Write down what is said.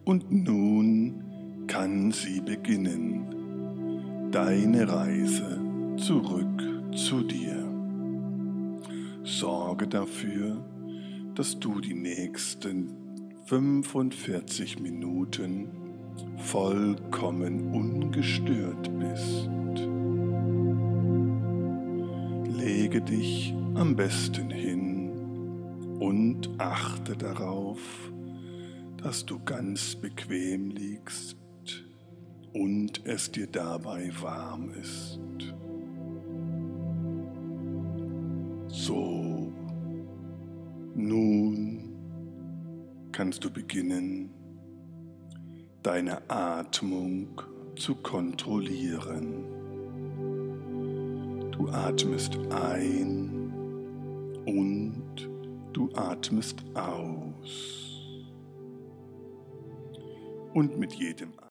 Und nun kann sie beginnen, deine Reise zurück zu dir. Sorge dafür, dass du die nächsten 45 Minuten vollkommen ungestört bist. Lege dich am besten hin und achte darauf, dass du ganz bequem liegst und es dir dabei warm ist. So, nun kannst du beginnen, deine Atmung zu kontrollieren. Du atmest ein und du atmest aus. Und mit jedem